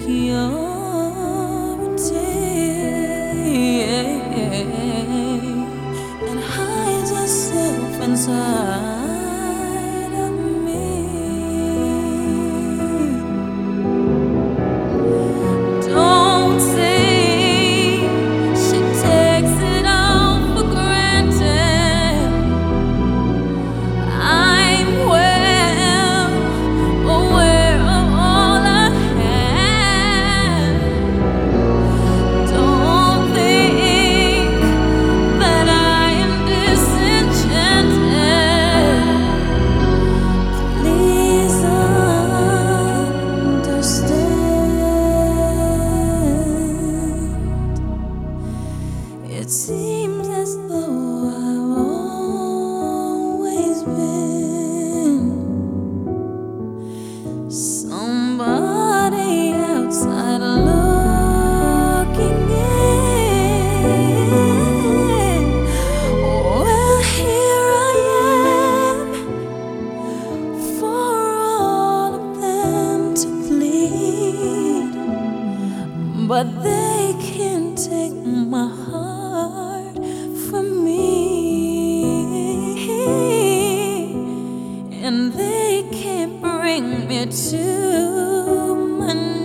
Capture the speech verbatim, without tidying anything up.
purity and hides itself inside of me. Don't say she takes it all for granted. I'm well aware of all I have. Don't think that I am disenchanted. Please understand. It seems as though I've always been somebody outside looking in. Well, here I am for all of them to plead, but they can't take my heart from me, and they can't bring me to my